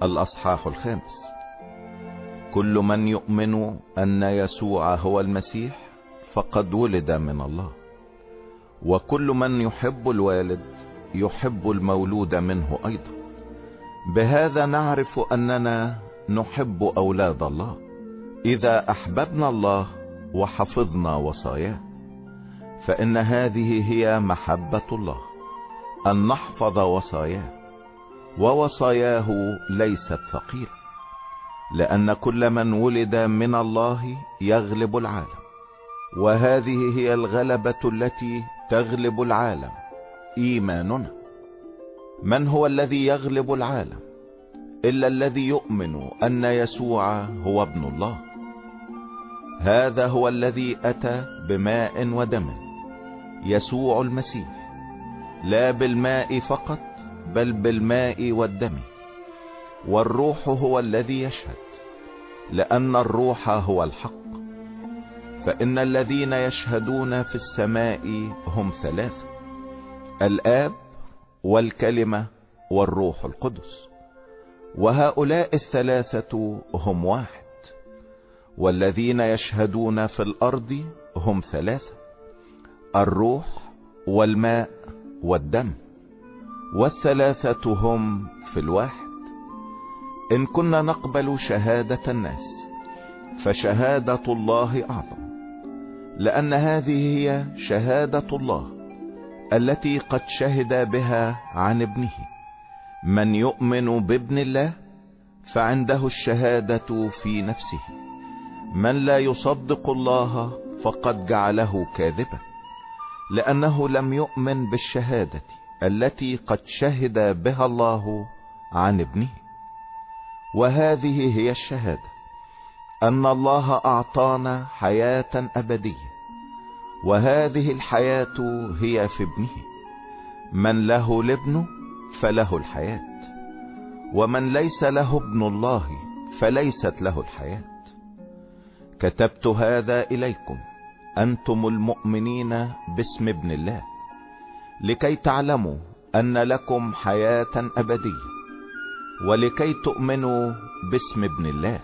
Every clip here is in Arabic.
الأصحاح 5. كل من يؤمن أن يسوع هو المسيح فقد ولد من الله، وكل من يحب الوالد يحب المولود منه أيضا. بهذا نعرف أننا نحب أولاد الله، إذا أحببنا الله وحفظنا وصاياه. فإن هذه هي محبة الله، أن نحفظ وصاياه، ووصاياه ليست ثقيلة، لأن كل من ولد من الله يغلب العالم. وهذه هي الغلبة التي تغلب العالم، إيماننا. من هو الذي يغلب العالم إلا الذي يؤمن أن يسوع هو ابن الله؟ هذا هو الذي أتى بماء ودم، يسوع المسيح، لا بالماء فقط بل بالماء والدم. والروح هو الذي يشهد، لأن الروح هو الحق. فإن الذين يشهدون في السماء هم ثلاثة: الآب والكلمة والروح القدس، وهؤلاء الثلاثة هم واحد. والذين يشهدون في الأرض هم ثلاثة: الروح والماء والدم، والثلاثة هم في الواحد. إن كنا نقبل شهادة الناس فشهادة الله أعظم، لأن هذه هي شهادة الله التي قد شهد بها عن ابنه. من يؤمن بابن الله فعنده الشهادة في نفسه. من لا يصدق الله فقد جعله كاذبا، لأنه لم يؤمن بالشهادة التي قد شهد بها الله عن ابنه. وهذه هي الشهادة، أن الله أعطانا حياة أبدية، وهذه الحياة هي في ابنه. من له الابن فله الحياة، ومن ليس له ابن الله فليست له الحياة. كتبت هذا إليكم أنتم المؤمنين باسم ابن الله، لكي تعلموا أن لكم حياة أبدية، ولكي تؤمنوا باسم ابن الله.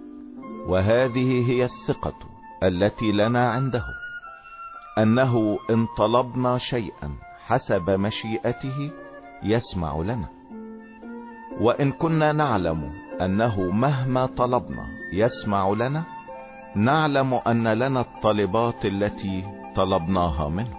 وهذه هي الثقة التي لنا عنده، أنه إن طلبنا شيئا حسب مشيئته يسمع لنا. وإن كنا نعلم أنه مهما طلبنا يسمع لنا، نعلم أن لنا الطلبات التي طلبناها منه.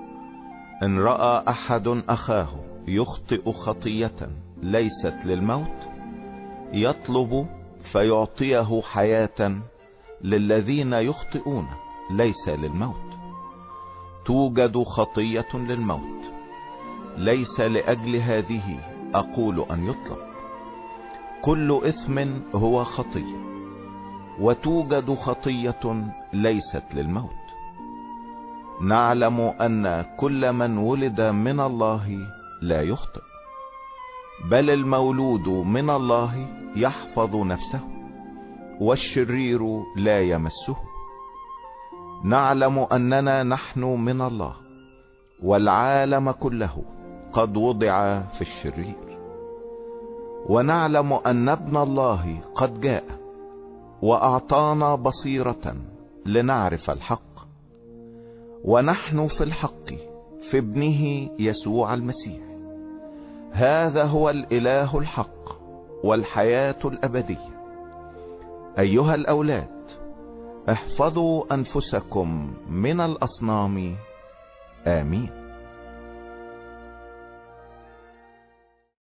إن رأى أحد أخاه يخطئ خطية ليست للموت، يطلب فيعطيه حياة للذين يخطئون ليس للموت. توجد خطية للموت، ليس لأجل هذه أقول أن يطلب. كل إثم هو خطية، وتوجد خطية ليست للموت. نعلم أن كل من ولد من الله لا يخطئ، بل المولود من الله يحفظ نفسه، والشرير لا يمسه. نعلم أننا نحن من الله، والعالم كله قد وضع في الشرير. ونعلم أن ابن الله قد جاء وأعطانا بصيرة لنعرف الحق، ونحن في الحق في ابنه يسوع المسيح. هذا هو الإله الحق والحياة الأبدية. أيها الأولاد، احفظوا أنفسكم من الأصنام. آمين.